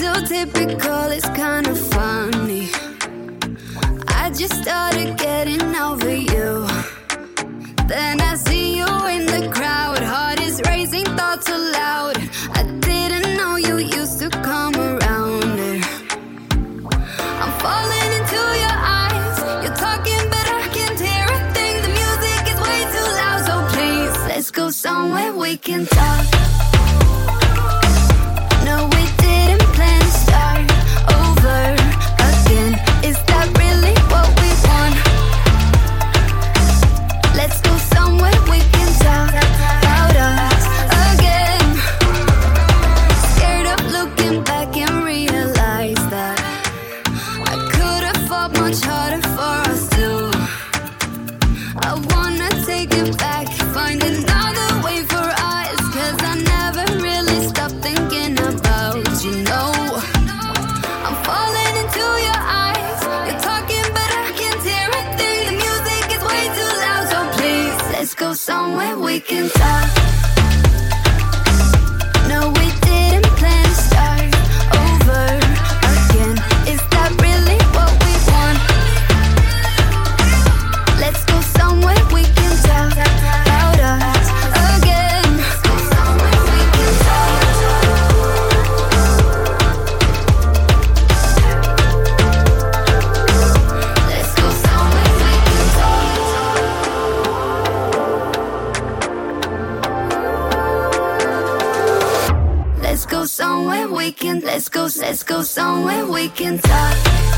so typical, it's kind of funny. I just started getting over you. Then I see you in the crowd, heart is racing, thoughts aloud. I didn't know you used to come around here. I'm falling into your eyes. You're talking but I can't hear a thing. The music is way too loud, so please let's go somewhere we can talk. No, we didn't plan to start over again. Is that really what we want? Let's go somewhere we can talk about us again. Scared of looking back and realize that I could have fought much harder for us too. I wanna take it back, find another way for us, 'cause I never really stopped thinking about you, know. I'm falling into your eyes. You're talking but I can't hear a thing. The music is way too loud, so please let's go somewhere we can talk. No, we didn't plan to start over again. Is that really what we want? Let's go somewhere we can talk about us again. Let's go somewhere we can talk. Let's go somewhere we can talk. Let's go somewhere we can, let's go somewhere we can talk.